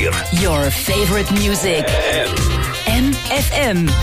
4. Your favorite music. MFM.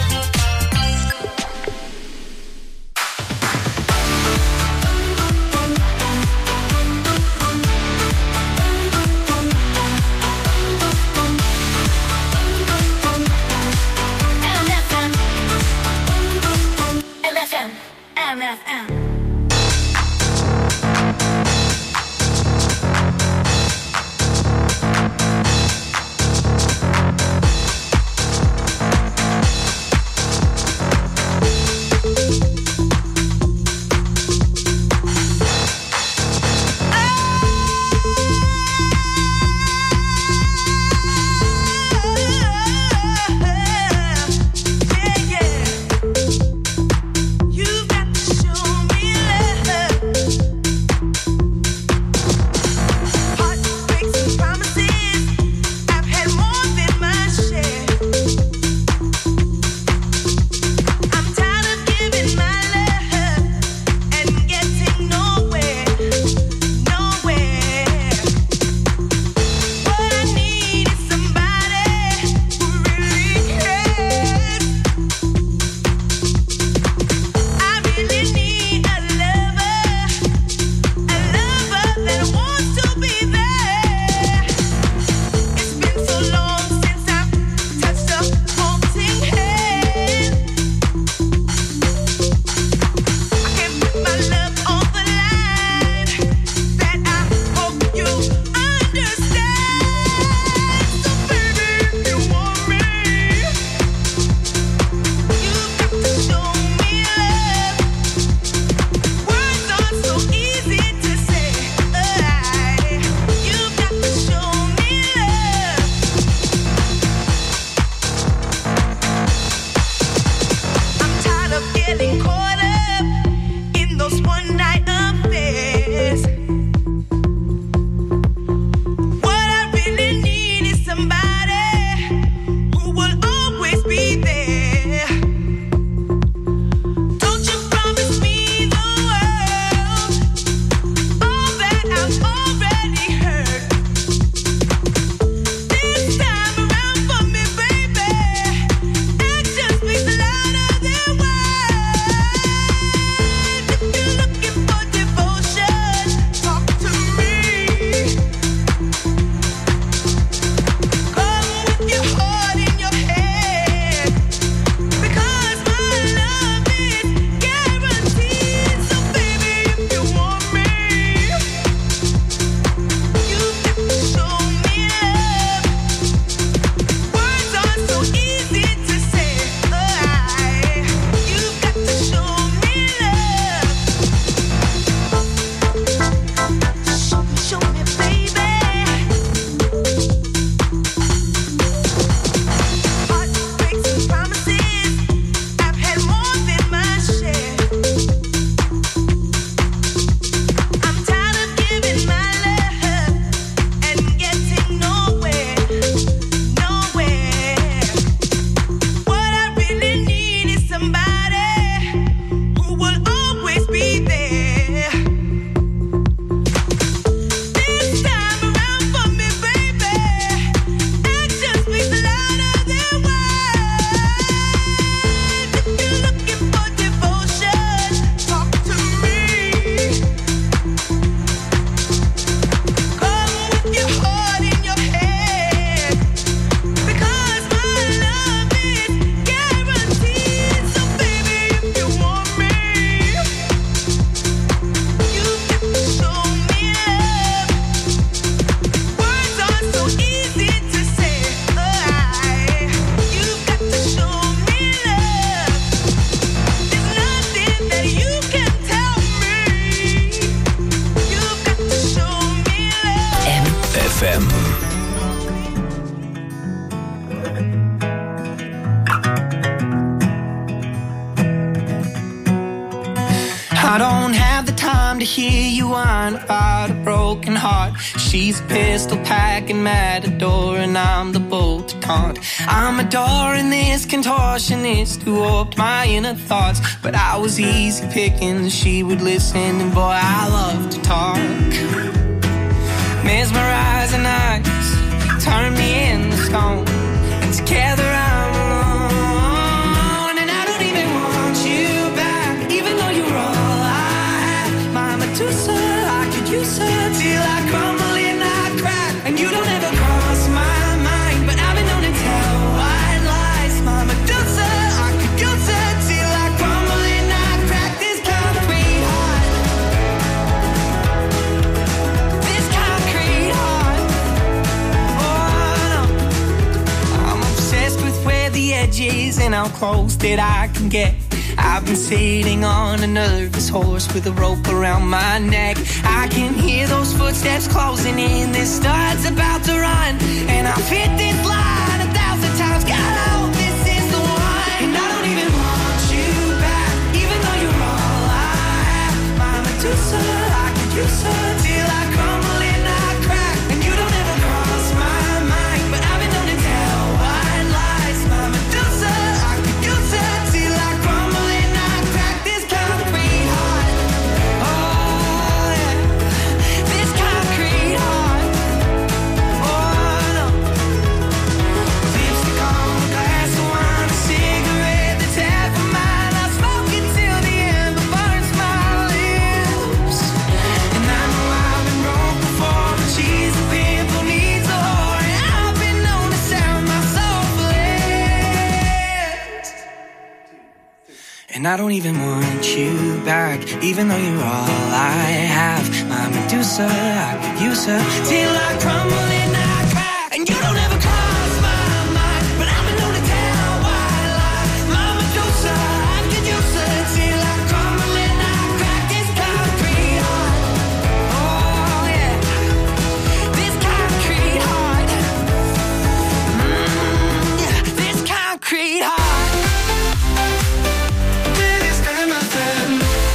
I don't have the time to hear you whine about a broken heart. She's a pistol packing matador and I'm the bolt to taunt. I'm adoring this contortionist who warped my inner thoughts, but I was easy picking, she would listen, and boy, I love to talk. Mesmerizing eyes turn me in is gone, and together I'm alone. And I don't even want you back, even though you're all I have. My Medusa, I could use her till I crumble and I crack. And you don't ever cross my mind, but I've been known to tell white lies. My Medusa, I could use her till I crumble and I crack. This concrete heart, this concrete heart. Oh no, I'm obsessed with where the edge is and how close that I can get. I've been sitting on a nervous horse with a rope around my neck. I can hear those footsteps closing in. This star's about to run, and I've hit this line 1,000 times. God, I hope this is the one. And I don't even want you back, even though you're all I have. My Medusa, I could use her till I crumble and I crack. And you don't ever cross my mind, but I've been known to tell white lies. My Medusa, I could use her till I crumble and I crack. This concrete heart, oh yeah, this concrete heart, oh no. Lipstick on a glass of wine, a cigarette that's half of mine. I smoke it till the ember burns my lips. And I know I've been broke before, but she's a pimple, needs a whore. And I've been known to sell my soul for less. And I don't even want you back, even though you're all I have. My Medusa, I could use her till I crumble and I crack. And you don't ever cross my mind, but I've been known to tell white lies. My Medusa, I could use her till I crumble and I crack. This concrete heart, oh yeah, this concrete heart, yeah, this concrete heart. This time I said,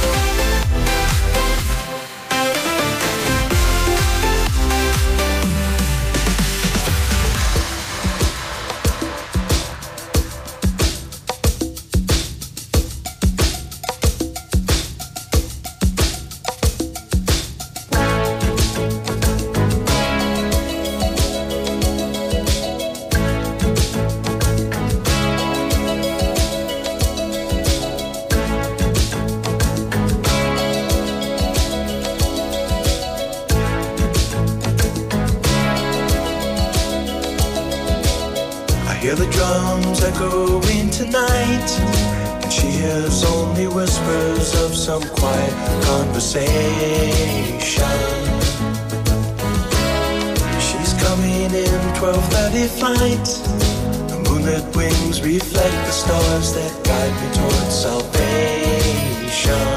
I hear the drums echoing tonight, and she hears only whispers of some quiet conversation. She's coming in 12:30 flight. The moonlit wings reflect the stars that guide me towards salvation.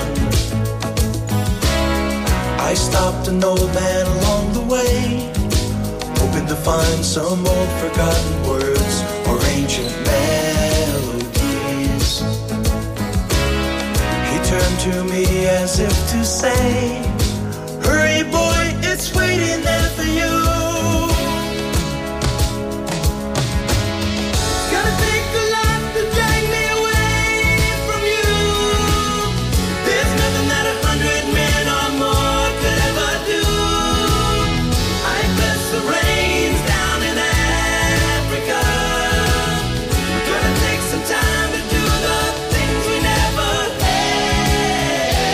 I stopped an old man along the way, hoping to find some old forgotten words or ancient melodies. He turned to me as if to say, hurry boy, it's waiting there for you. It's gonna take a lot to drag me away from you. There's nothing that 100 men or more could ever do. I bless the rains down in Africa. We're gonna take some time to do the things we never had.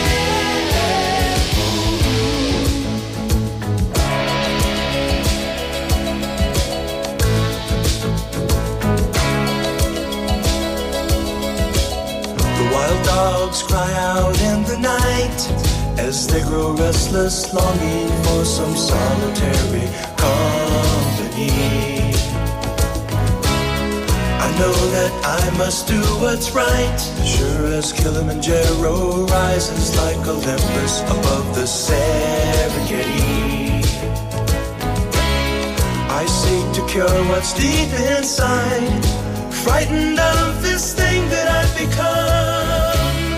The wild dogs cry out in the night as they grow restless, longing for some solitary company. I know that I must do what's right, sure as Kilimanjaro rises like Olympus above the Serengeti. I seek to cure what's deep inside, frightened of this thing that I've become.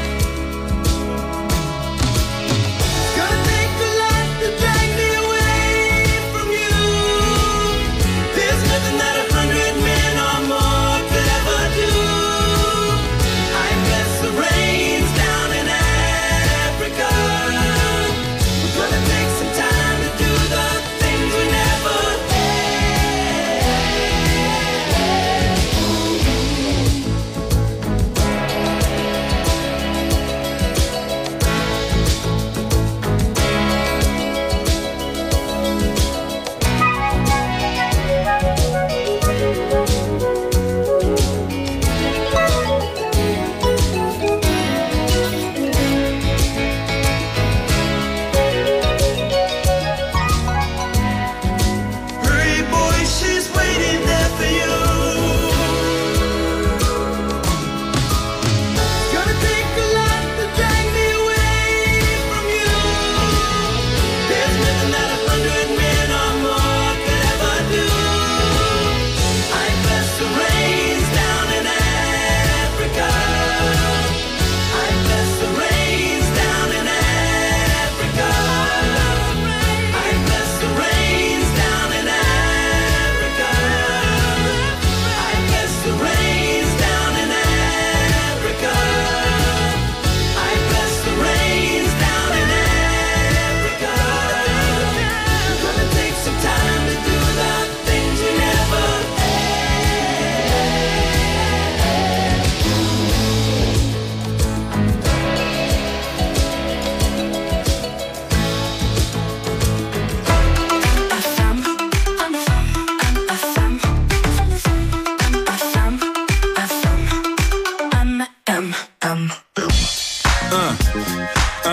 Gonna take a lot to drag me away from you. There's nothing that 100 men or more could ever do. I bless the rains down in Africa. We're gonna take some time to do the things we never had.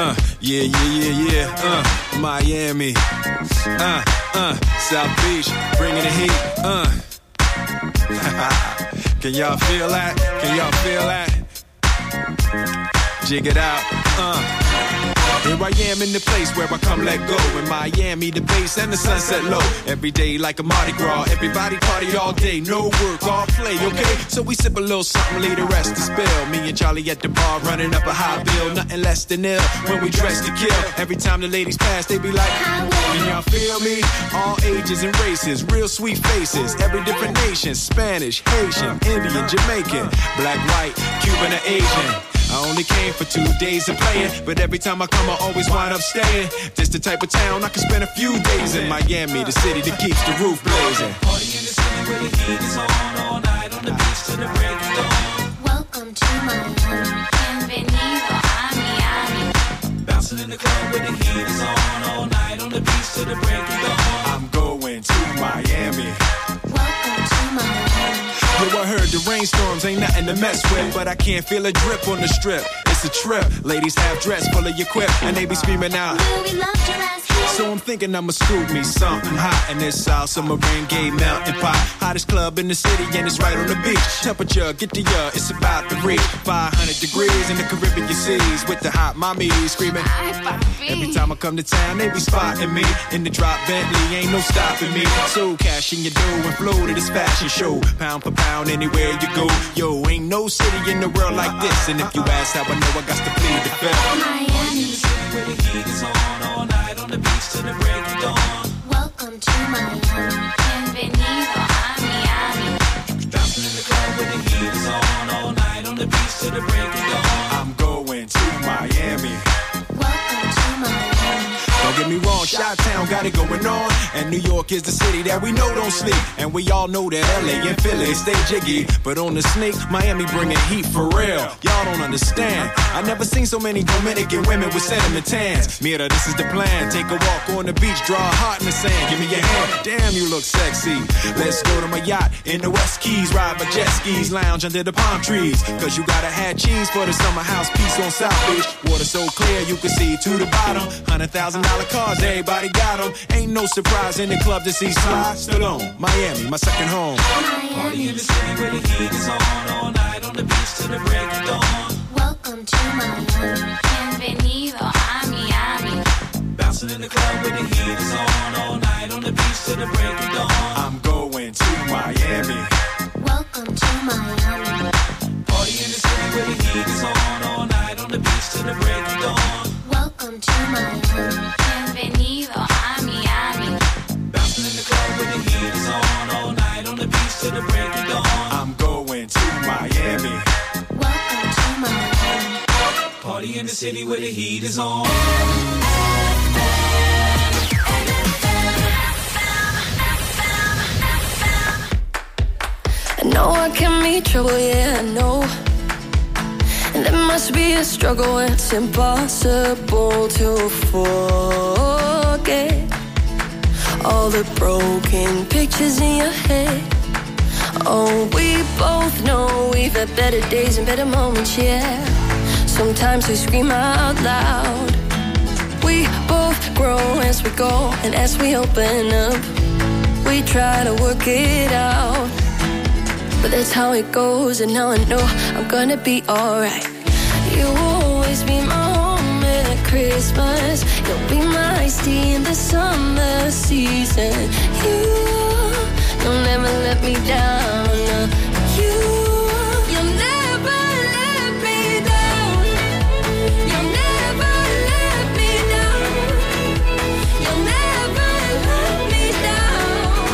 Yeah. Miami. South Beach, bringing the heat. Can y'all feel that? Can y'all feel that? Jig it out. Here I am in the place where I come let go. In Miami, the bass and the sunset low. Every day like a Mardi Gras. Everybody party all day. No work, all play, okay? So we sip a little something, leave the rest to spill. Me and Charlie at the bar running up a high bill. Nothing less than ill when we dress to kill. Every time the ladies pass, they be like, can y'all feel me? All ages and races, real sweet faces. Every different nation, Spanish, Haitian, Indian, Jamaican, black, white, Cuban, or Asian. I only came for 2 days of playing, but every time I come I always wind up staying. This the type of town I can spend a few days in. Miami, the city that keeps the roof blazing. Party in the city where the heat is on, all night on the beach till the break of dawn. Welcome to Miami, bienvenido a Miami. Bouncing in the club where the heat is on, all night on the beach till the break of dawn. I'm going to Miami. Welcome to Miami. Yo, I heard the rainstorms ain't nothing to mess with, but I can't feel a drip on the strip. It's a trip. Ladies have dress full of your quip, and they be screaming out, Will we love your ass here? so I'm thinking I'ma scoop me something hot in this South Submarine Gay Mountain Pot. Hottest club in the city, and it's right on the beach. Temperature, get the it's about to reach 500 degrees in the Caribbean seas with the hot mommy screaming. Every time I come to town, they be spotting me in the drop Bentley, ain't no stopping me. So cash in your dough and flow to this fashion show. Pound for pound, anywhere you go. Yo, ain't no city in the world like this. And if you ask how I know, I got to plead the fifth. Miami, The city where the heat is on, all night on the beach till the break of dawn. welcome to Miami, bienvenido a Miami. Bouncing in the club where the heat is on, all night on the beach till the break of dawn. I'm going to Miami. Welcome to Miami. Don't get me wrong, Chi-Town got it going on. And New York is the city that we know don't sleep. And we all know that LA and Philly stay jiggy. But on the sneak, Miami bringing heat for real. Y'all don't understand. I never seen so many Dominican women with sentiment tans. Mira, this is the plan. Take a walk on the beach, draw a heart in the sand. Give me your hand. Damn, you look sexy. Let's go to my yacht in the West Keys. Ride my jet skis, lounge under the palm trees. Cause you gotta have cheese for the summer house piece on South Beach. Water so clear you can see to the bottom. $100,000 cars, everybody got them. Ain't no surprise in the club to see Sly Stallone. Miami, my second home. Party in the city where the heat is on, all night on the beach till the break of dawn. Welcome to Miami, bienvenido a Miami. Bouncing in the club where the heat is on, all night on the beach till the break of dawn. I'm going to Miami. Welcome to Miami. Party in the city where the heat is on, all night on the beach till the break of dawn. Welcome to Miami, bienvenido a Miami. Bouncing in the club where the heat is on, all night on the beach till the break of dawn. I'm going to Miami. Welcome to Miami. Party in the city where the heat is on. I know I can meet trouble, yeah, I know. And there must be a struggle, it's impossible to forget all the broken pictures in your head. Oh, we both know we've had better days and better moments, yeah. Sometimes we scream out loud. We both grow as we go, and as we open up, we try to work it out. But that's how it goes, and now I know I'm gonna be alright. You'll always be my home at Christmas. You'll be my iced tea in the summer season. You'll never let me down. You'll never let me down. You'll never let me down. You'll never let me down.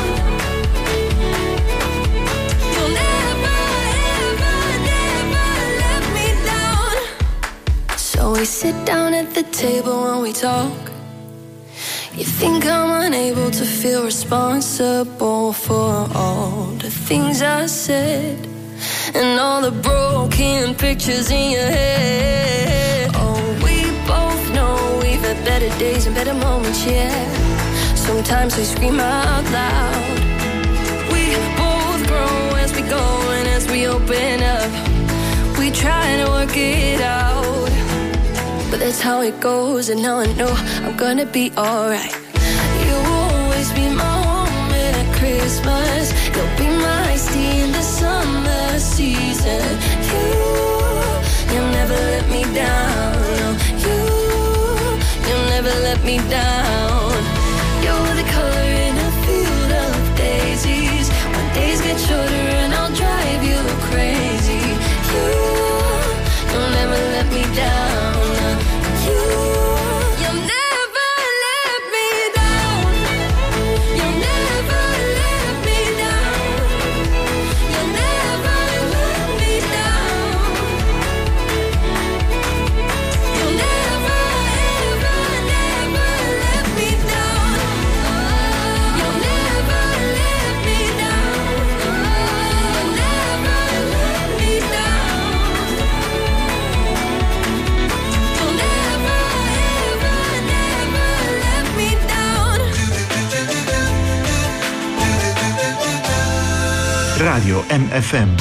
You'll never, ever, never let me down. So we sit down at the table and we talk. You think I'm unable to feel responsible for all the things I said and all the broken pictures in your head. Oh, we both know we've had better days and better moments, yeah. Sometimes we scream out loud. We both grow as we go, and as we open up, we try to work it out. but that's how it goes. And now I know I'm gonna be alright. You'll always be my home at Christmas. You'll be my iced tea in the summer season. You'll never let me down. No, you'll never let me down. You're the color in a field of daisies. When days get shorter and I'll drive you crazy. You'll never let me down. You'll never let me down. You'll never let me down. You'll never let me down. You'll never, ever, never let me down. You'll never let me down. You'll never let me down. You'll never, ever, never let me down. Radio MFM.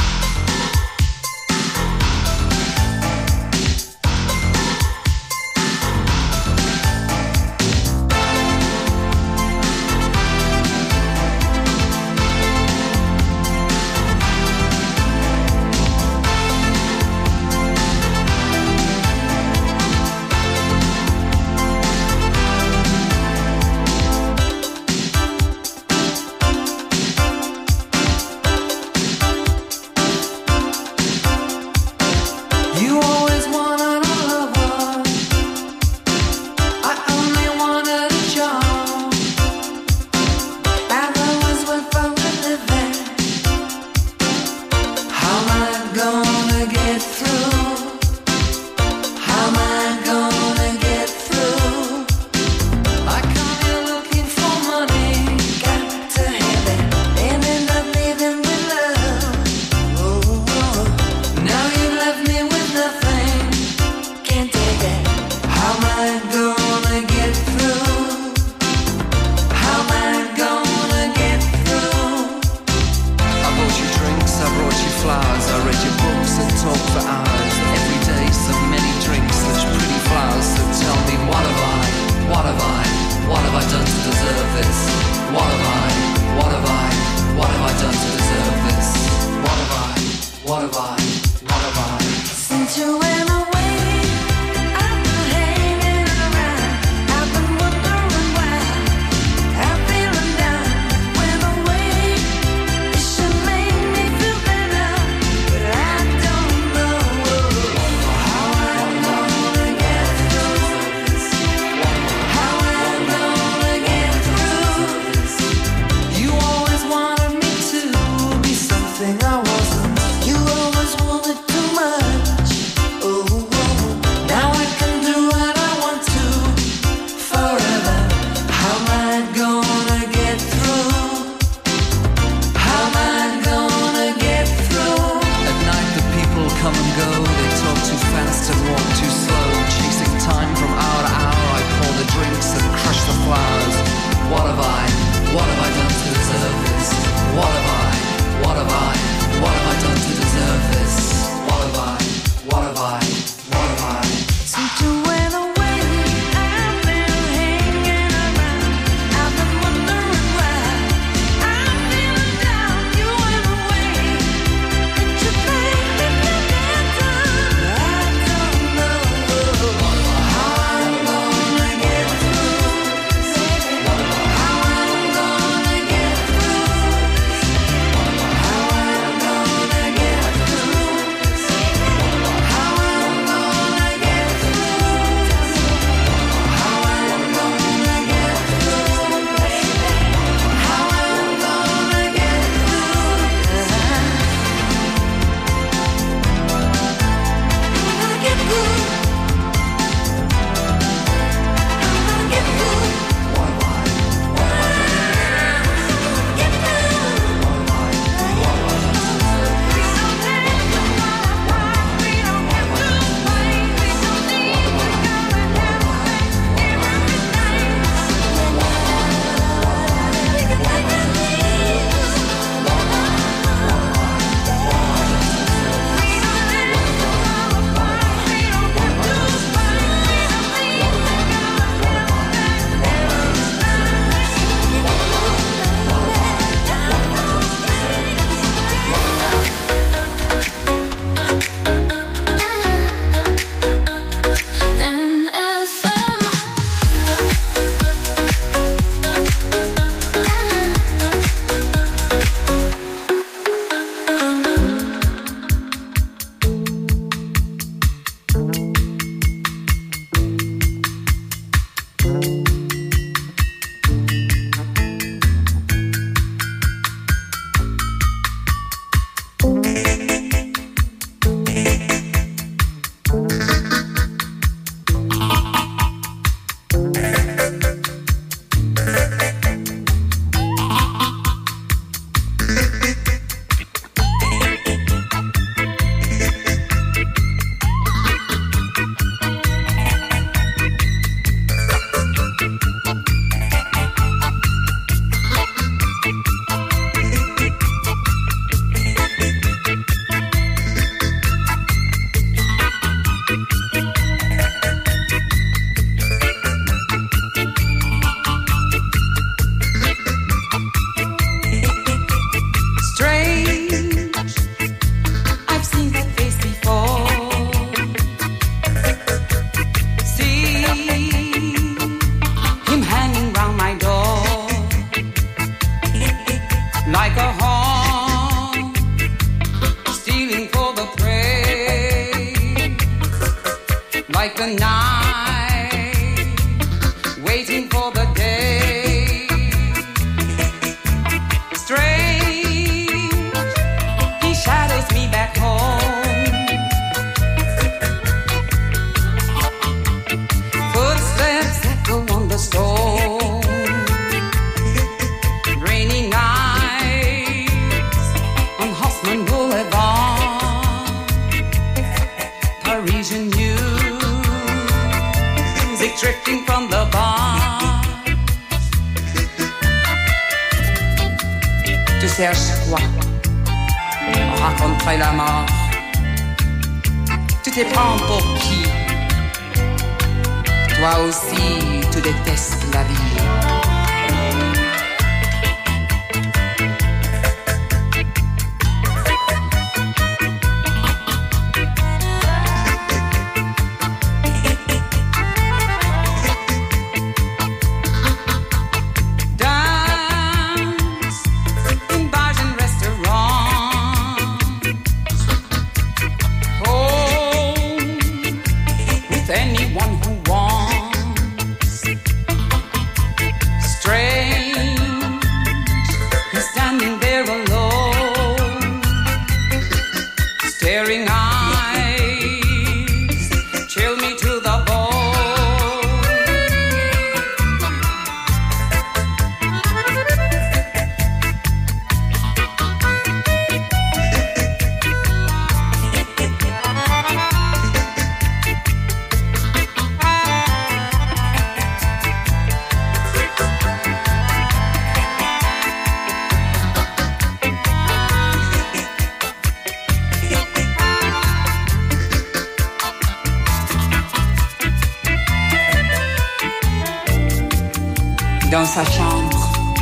Dans sa chambre,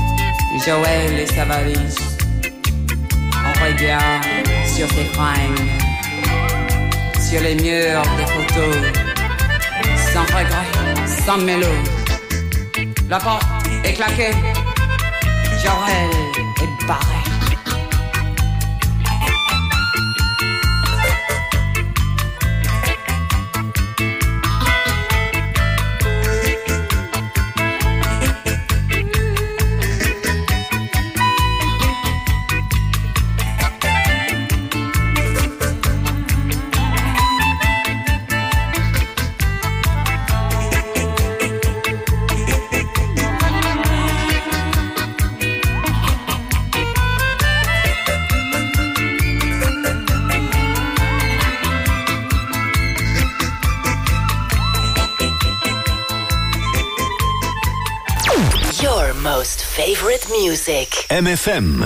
Joël et sa valise. On regarde sur ses fringues, sur les murs des photos, sans regret, sans mélo. La porte est claquée, Joël est barré. Most favorite music. MFM.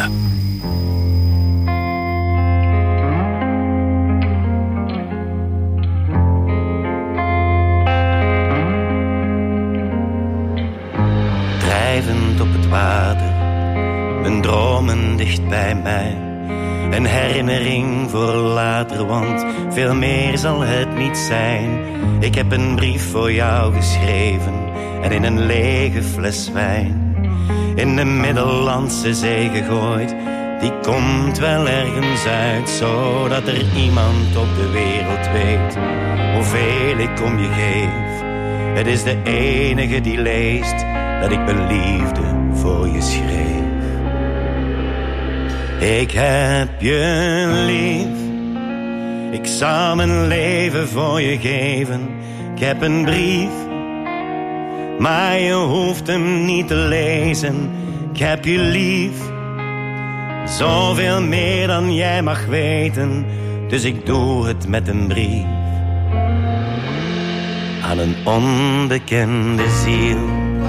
Drijvend op het water, mijn dromen dicht bij mij. Een herinnering voor later, want veel meer zal het niet zijn. Ik heb een brief voor jou geschreven en in een lege fles wijn in de Middellandse Zee gegooid. Die komt wel ergens uit, zodat er iemand op de wereld weet hoeveel ik om je geef. Het is de enige die leest dat ik mijn liefde voor je schreef. Ik heb je lief, ik zal mijn leven voor je geven. Ik heb een brief, maar je hoeft hem niet te lezen. Ik heb je lief, zoveel meer dan jij mag weten. Dus ik doe het met een brief aan een onbekende ziel.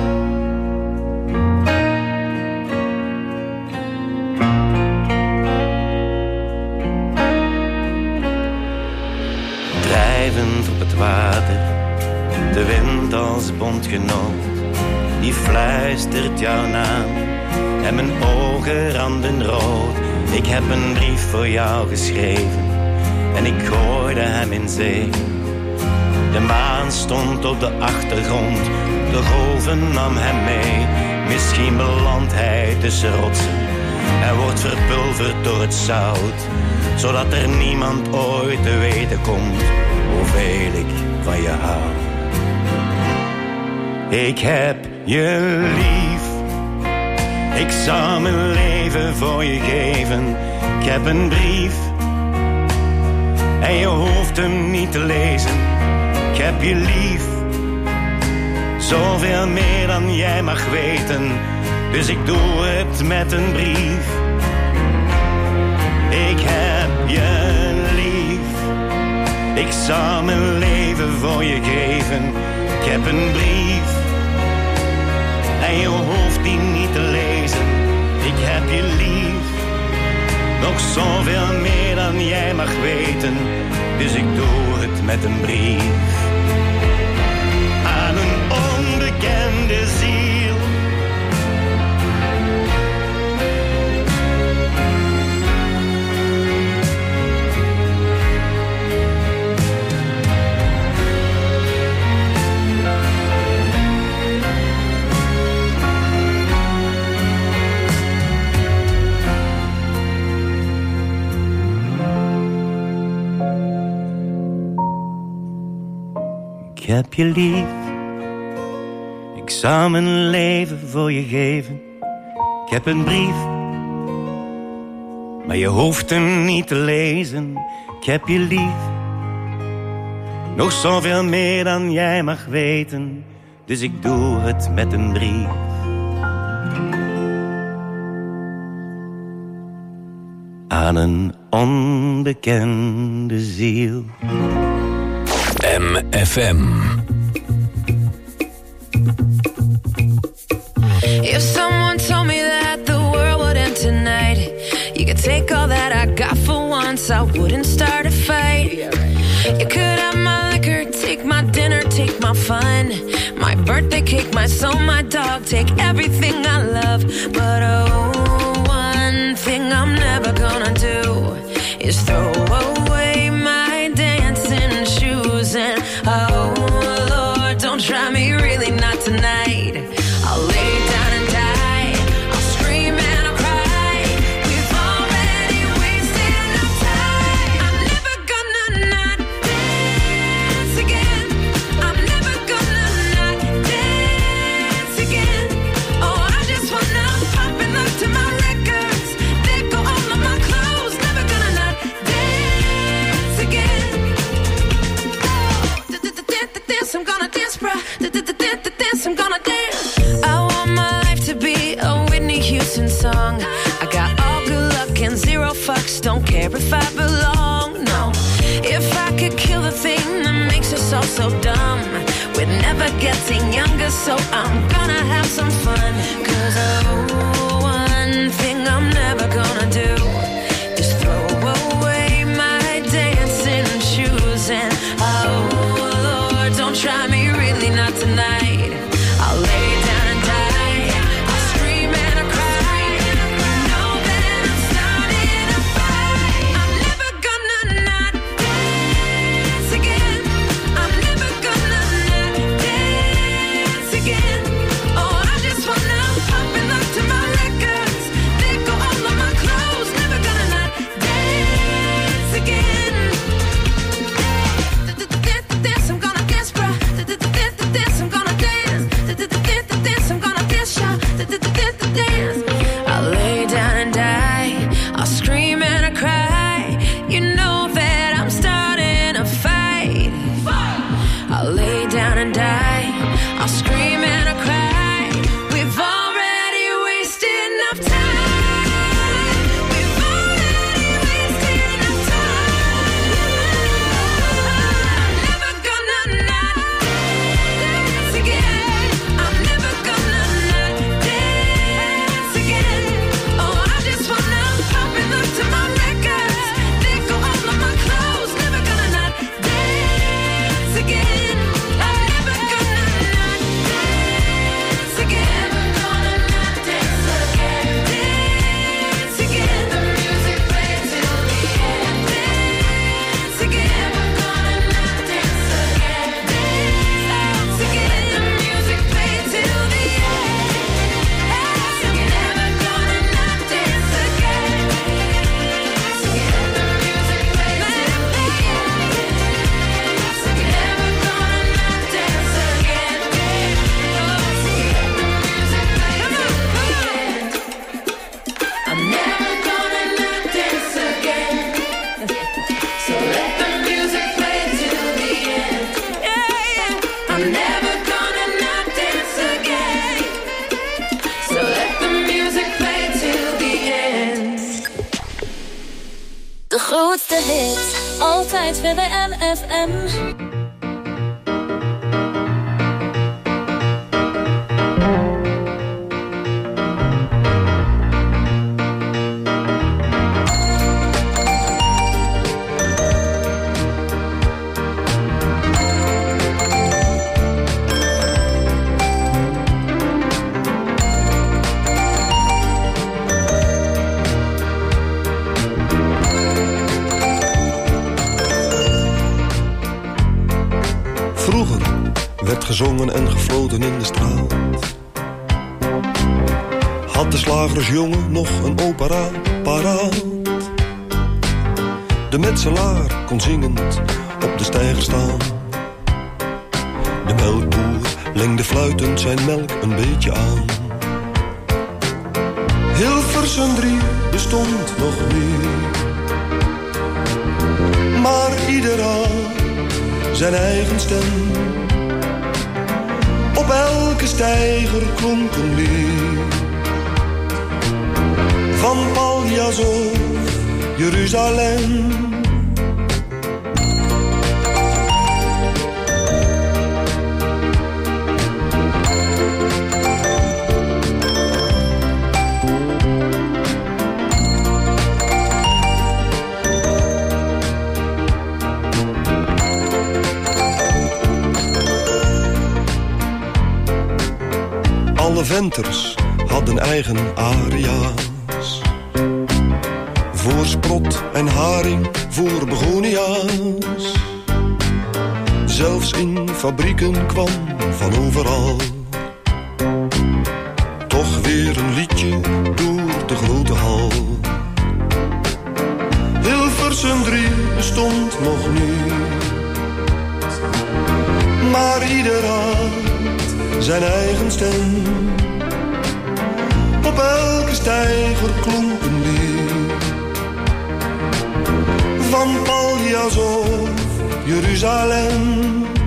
Drijvend op het water, de wind als bondgenoot, die fluistert jouw naam en mijn ogen randen rood. Ik heb een brief voor jou geschreven en ik gooide hem in zee. De maan stond op de achtergrond, de golven nam hem mee. Misschien belandt hij tussen rotsen en wordt verpulverd door het zout, zodat er niemand ooit te weten komt hoeveel ik van je hou. Ik heb je lief, ik zal mijn leven voor je geven. Ik heb een brief en je hoeft hem niet te lezen. Ik heb je lief, zoveel meer dan jij mag weten. Dus ik doe het met een brief. Ik heb je lief, ik zal mijn leven voor je geven. Ik heb een brief en je hoeft die niet te lezen. Ik heb je lief, nog zoveel meer dan jij mag weten. Dus ik doe het met een brief aan een onbekende ziel. Ik heb je lief, ik zal mijn leven voor je geven. Ik heb een brief, maar je hoeft hem niet te lezen. Ik heb je lief, nog zoveel meer dan jij mag weten. Dus ik doe het met een brief aan een onbekende ziel. MFM. If someone told me that the world would end tonight, you could take all that I got for once, I wouldn't start a fight. You could have my liquor, take my dinner, take my fun, my birthday cake, my soul, my dog, take everything I love. But oh, one thing I'm never gonna do is throw away my dancing shoes. And oh Lord, don't try me, really not tonight. I'll lay down and die, I'll scream and I'll cry. We've already wasted enough time. I'm never gonna not dance again. I'm never gonna not dance again. Oh, I just wanna pop and look to my records. There go all of my clothes. Never gonna not dance again. Dance, I'm gonna dance, bruh. Dance, I'm gonna dance. I want my life to be a Whitney Houston song. I got all good luck and zero fucks. Don't care if I belong, no. If I could kill the thing that makes us all so dumb, we're never getting younger, so I'm gonna have some fun. 'Cause oh, one thing I'm never gonna do is throw away my dancing shoes. And oh Lord, don't try me, really not tonight. I'll lay down and die, I'll scream and I'll cry. You know that I'm starting a fight. I'm never gonna not dance again. I'm never gonna not dance again. dance. I'll lay down and die. I'll scream and I cry. You know that I'm starting a fight. I'll lay down and die. I'll scream and I cry. We've already wasted enough time. We've already wasted enough time. I'm never gonna not dance again. I'm never gonna not dance again. Oh, I just wanna pop and look to my records. Then go all of my clothes. Never gonna not dance again. I'm never gonna not dance again. Gonna not dance again. Dance again. The music plays till the end. Dance again. We're gonna not dance again. Dance again. The music plays till the end. Dance again. Never gonna not dance again. Dance again. The music plays till the end. Dance again. Never gonna not dance again. Dance again. The music plays till the end. I'm never gonna not dance again. So let the music play till the end. Yeah, yeah. I'm never gonna not dance again. So let the music play till the end. De grootste hits, altijd bij de NFM. Vroeger werd gezongen en gefloten in de straat. Had de slagersjongen nog een opera paraat. De metselaar kon zingend op de steiger staan. De melkboer lengde fluitend zijn melk een beetje aan. Hilversum 3 bestond nog niet, maar ieder had zijn eigen stem. Op elke steiger klonk een lied. Van Paljas of Jeruzalem. Alle venters hadden eigen aria's. Voor sprot en haring, voor begonia's. Zelfs in fabrieken kwam van overal toch weer een liedje door de grote hal. Hilversum 3 bestond nog niet, maar ieder had zijn eigen stem. Op elke steiger klonk een lied. Van Paljas of Jeruzalem.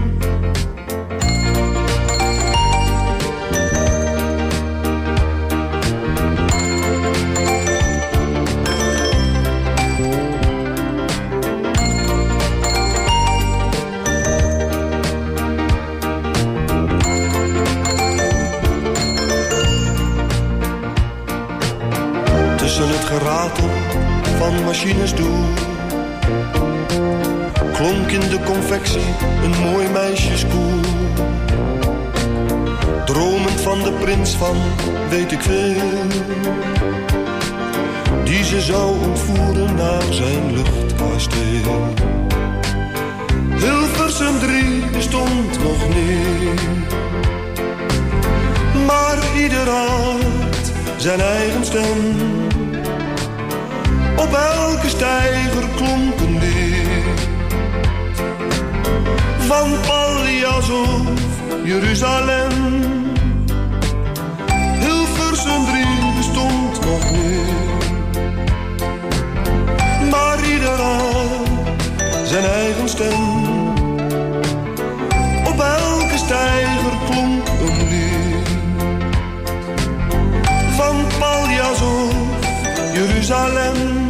Tussen het geratel van machines door klonk in de confectie een mooi meisjeskoor. Dromend van de prins van weet ik veel, die ze zou ontvoeren naar zijn luchtkasteel. Hilversum 3 bestond nog niet, maar ieder had zijn eigen stem. Op elke steiger klonk een lied. Van Paljas of Jeruzalem. Hilversum Jeruzalem.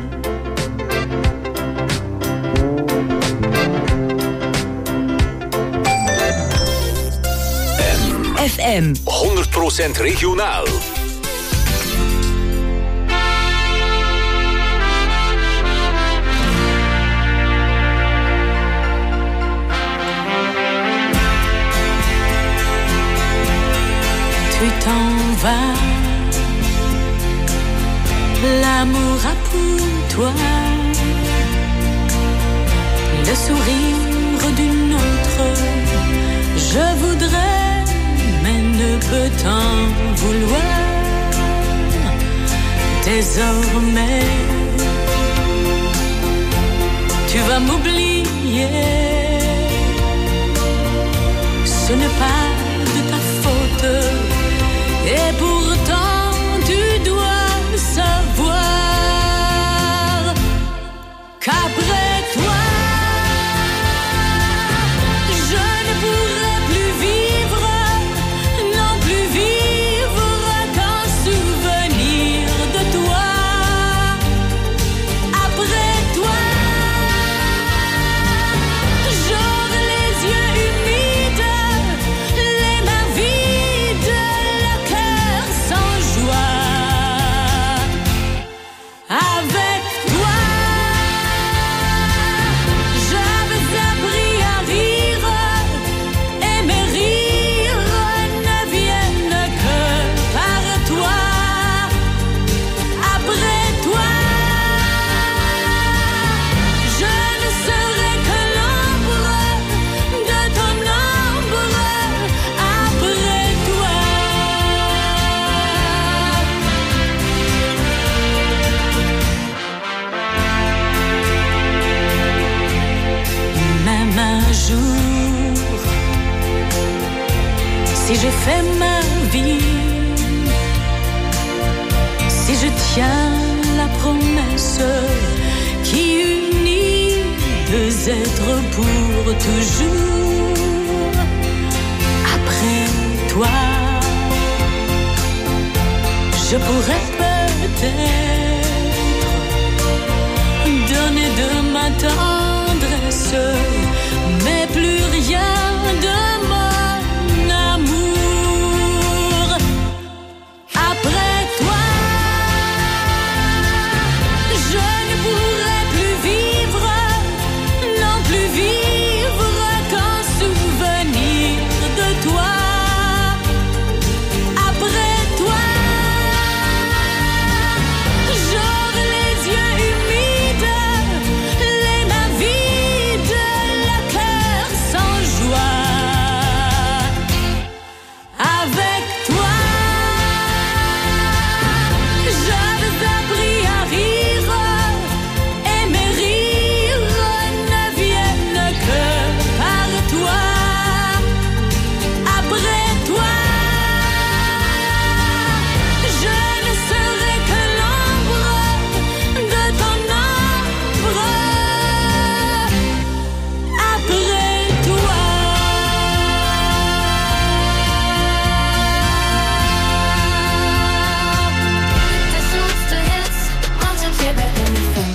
FM 100% regionaal. Tu t'en vas, l'amour a pour toi le sourire d'une autre. Je voudrais, mais ne peux t'en vouloir. Désormais, tu vas m'oublier. Ce n'est pas de ta faute. Et pourtant tu dois savoir qu'après toi je ne pourrai plus vivre, non plus vivre qu'un souvenir de toi. Après toi j'aurai les yeux humides, les mains vides, le cœur sans joie. Avec toi, j'avais appris à rire, et mes rires ne viennent que par toi. Après toi, je ne serai que l'ombre de ton ombre. Après toi, même un jour, si je fais ma vie, si je tiens la promesse qui unit deux êtres pour toujours, après toi, je pourrais peut-être donner de ma tendresse, mais plus rien de mon amour. Après toi, je ne pourrai plus vivre, non plus vivre qu'un souvenir de toi. Après toi, j'aurai les yeux humides, les mains vides, le cœur sans joie. Avec toi, j'avais appris à rire, et mes rires ne viennent que par toi. Après toi, je ne serai que l'ombre de ton ombre. Après toi. This one's the hits, on to Quebec FM.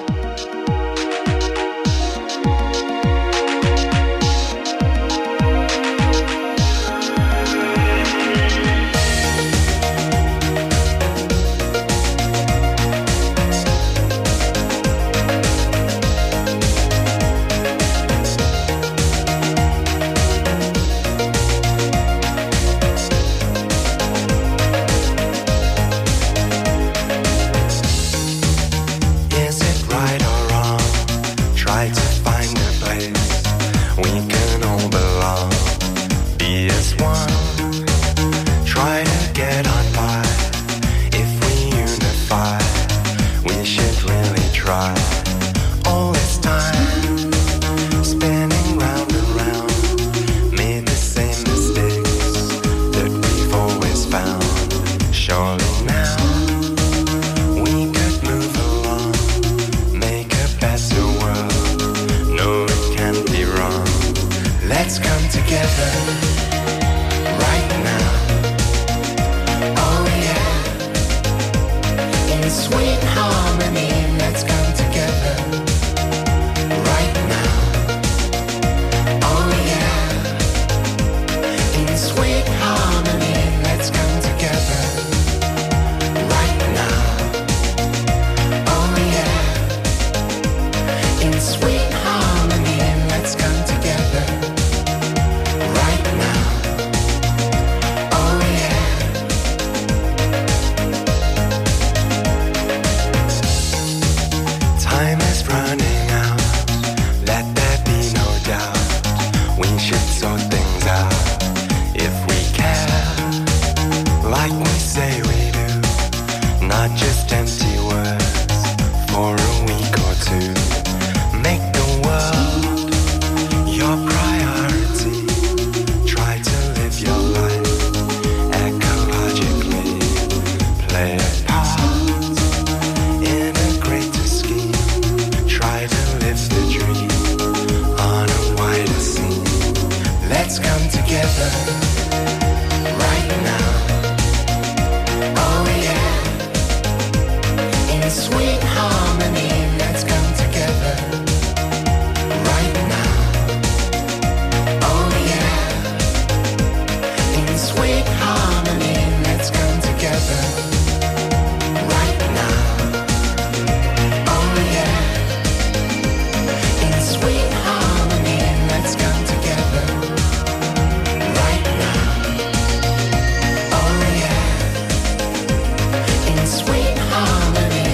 Is it right or wrong? Try to find a place we can all belong. Be as one. Try to get on by. If we unify, we should really try. All this time, spinning round and round, made the same mistakes that we've always found. Surely now we could move along, make a better world. No, it can't be wrong. Let's come together right now. together right now. Oh yeah, in sweet harmony, let's come together right now. Oh yeah, in sweet harmony.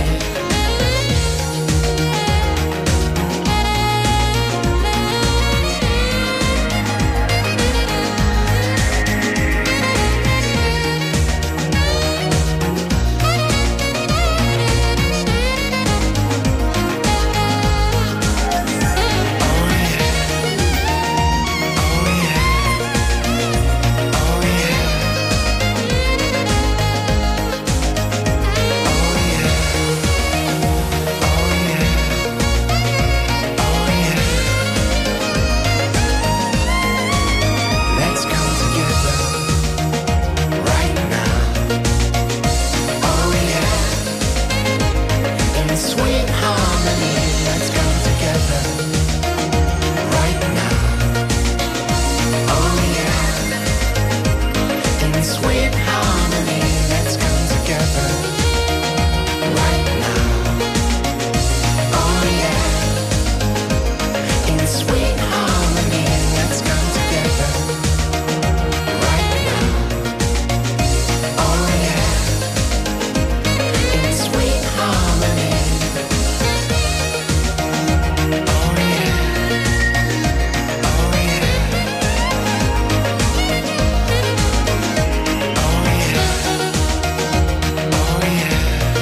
Let's come together right now. Oh yeah, in sweet harmony. Let's come together right now. Oh yeah, in sweet harmony. Let's come together right now. Oh yeah, in sweet harmony. Let's come together right now. Oh yeah, in sweet harmony. Oh yeah, oh yeah, oh yeah, oh yeah,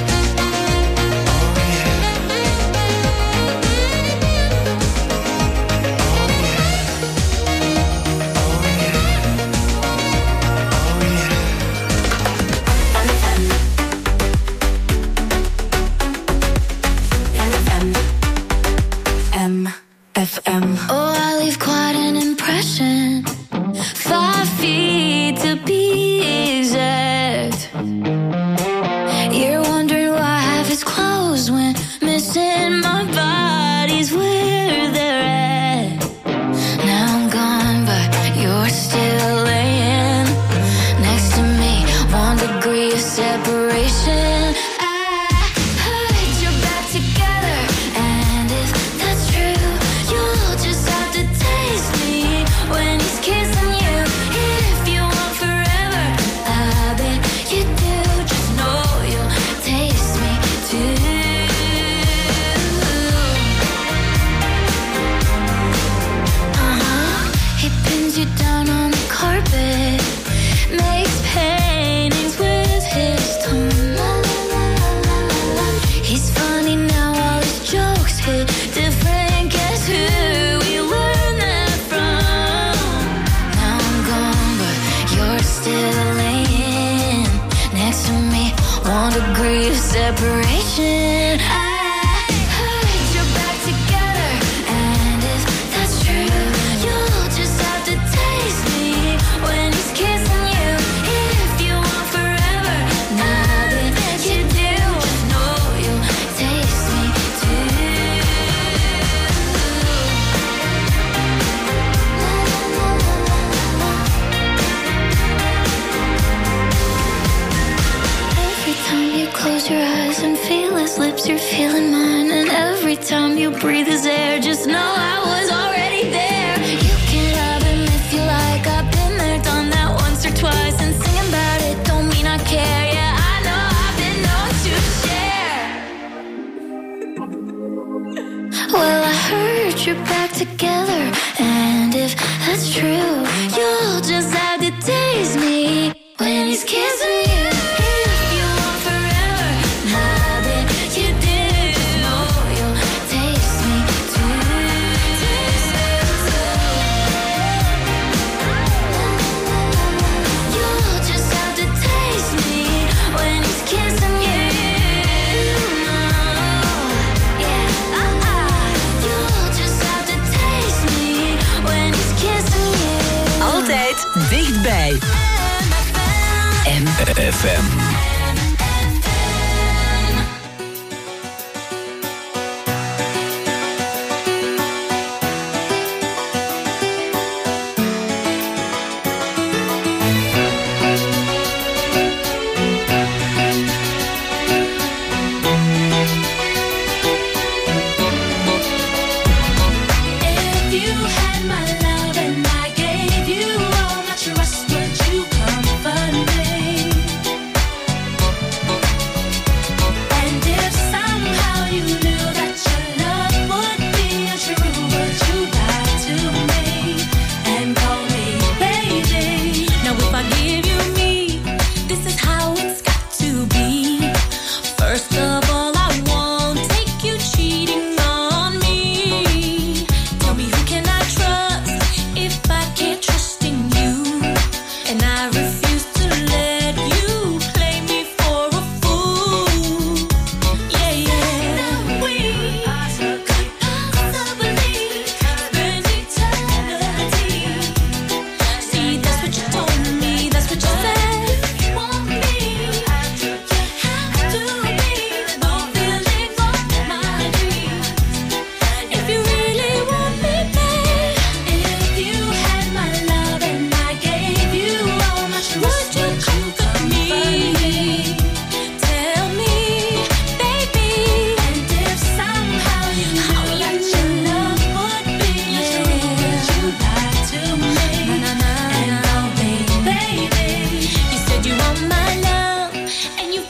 FM. Oh, I leave quite an impression. 5 feet to be exact. You're wondering why half is closed when missing my body's where they're at. Now I'm gone, but you're still laying next to me. 1 degree of separation. I put your back together, and if that's true, you'll just have to taste me when he's kissing you. If you want forever, I bet you do. Just know you'll taste me too. He pins you down on the carpet, makes paintings with his tongue. He's funny now, all his jokes hit different. Guess who we learned that from? Now I'm gone, but you're still laying next to me. 1 degree of separation. I put your back together, and if that's true, you'll just have to taste me when he's kissing you. If you want forever, now that you do, just know you'll taste me too. Every time you close your eyes and feel his lips, you're feeling mine. And every time you breathe his air, just know I was already there. You can have him if you like. I've been there, done that once or twice. And singing about it don't mean I care. Yeah, I know I've been known to share. Well, I heard you're back together, and if that's true, you'll just have to taste me when he's kissing you. If you want forever, now that you do, just know you'll taste me too. You'll just have to taste me when he's kissing you. You'll just have to taste me when he's kissing you. Altijd dichtbij. FM.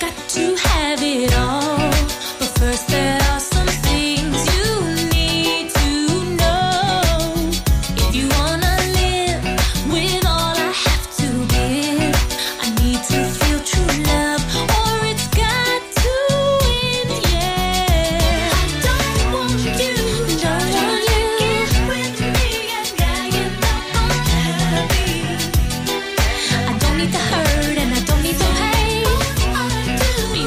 got to have it all. But first there are some things you need to know. If you wanna live with all I have to give, I need to feel true love, or it's got to end, yeah. I don't want you to get with me and now you're not gonna be. I don't need the hurt and I don't need the pain. All I do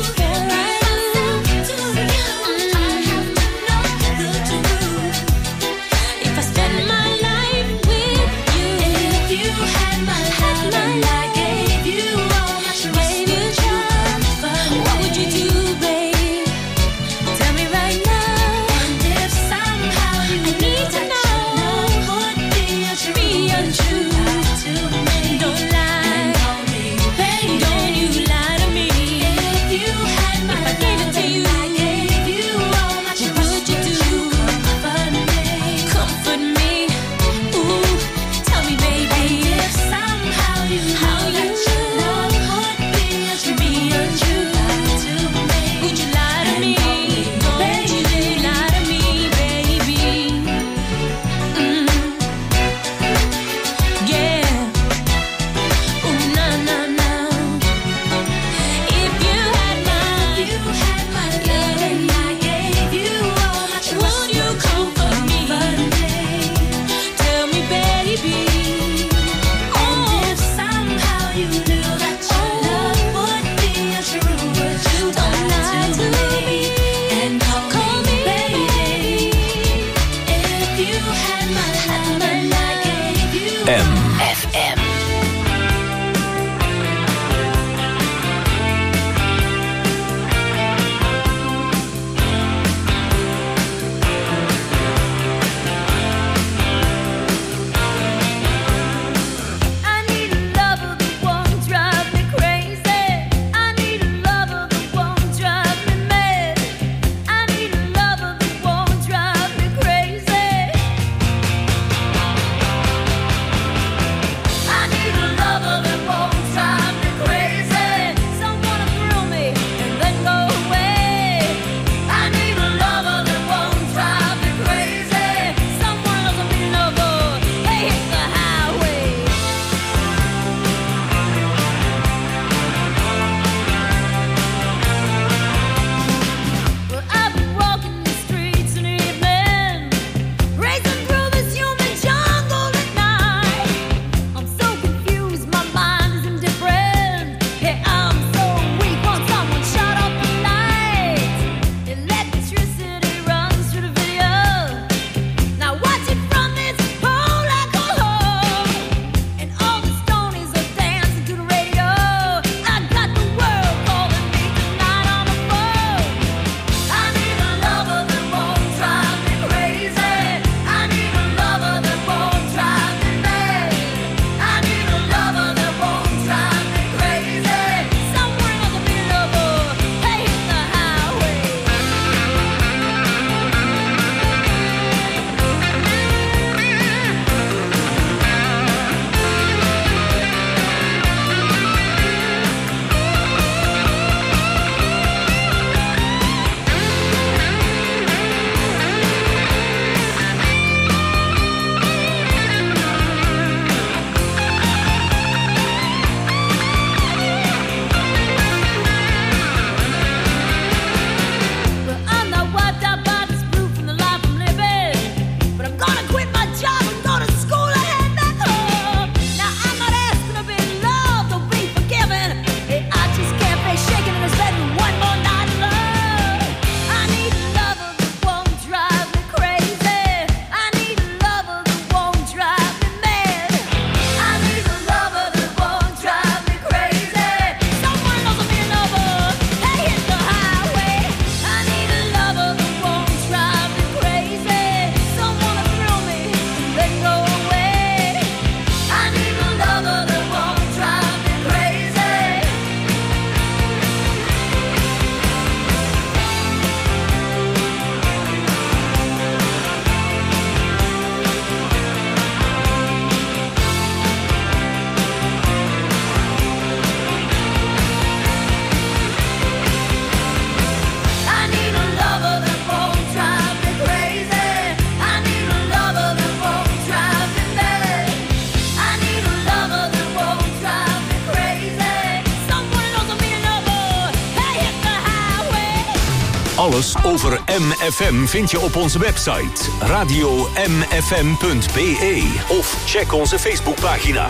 Alles over MFM vind je op onze website radiomfm.be of check onze Facebookpagina.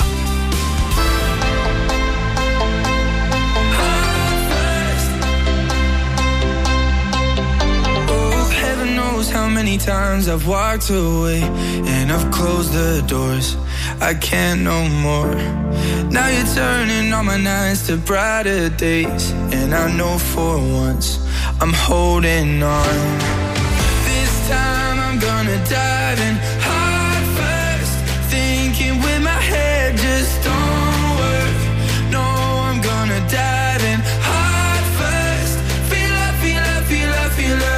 How many times I've walked away and I've closed the doors. I can't no more. Now you're turning all my nights to brighter days, and I know for once I'm holding on. This time I'm gonna dive in heart first, thinking with my head just don't work. No, I'm gonna dive in heart first. Feel love, feel love, feel love, feel love.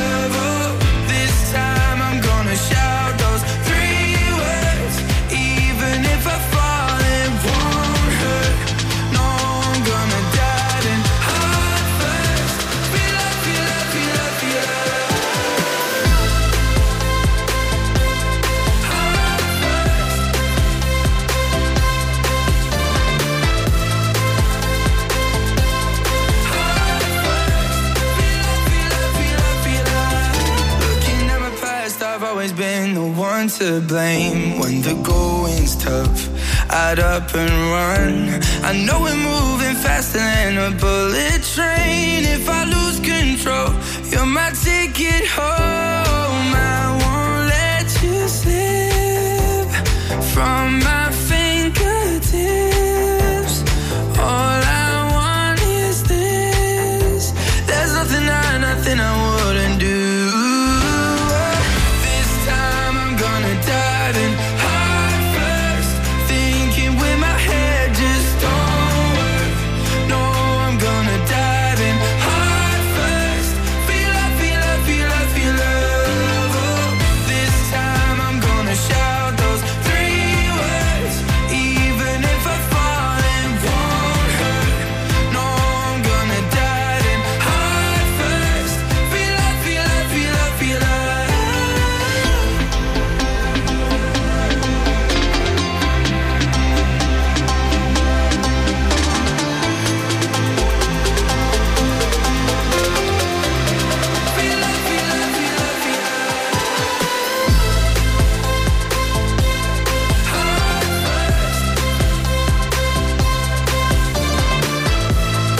Shout those 3 words, even if I fall, it won't hurt. No, I'm gonna dive in heart first. Feel love, feel love, feel love, feel heart first. I've always been the one to blame. When the going's tough, I'd up and run. I know we're moving faster than a bullet train. If I lose control, you're my ticket home. I won't let you slip from my